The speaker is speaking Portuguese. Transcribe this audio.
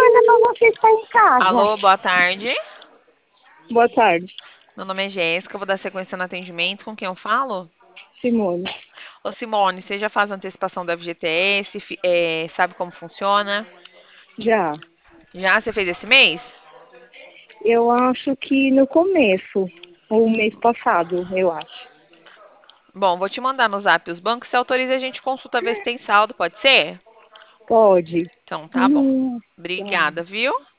nada pra você estar em casa. Alô, boa tarde. Boa tarde, Meu nome é Jéssica, eu vou dar sequência no atendimento. Com quem eu falo? Simone. Ô, Simone, você já faz antecipação do FGTS? Sabe como funciona? Já. Já? Você fez esse mês? Eu acho que no começo, ou mês passado, eu acho. Bom, vou te mandar no zap os bancos. Se autoriza, a gente consulta ver se tem saldo, pode ser? Pode. Então, tá bom. Tá. Obrigada, viu?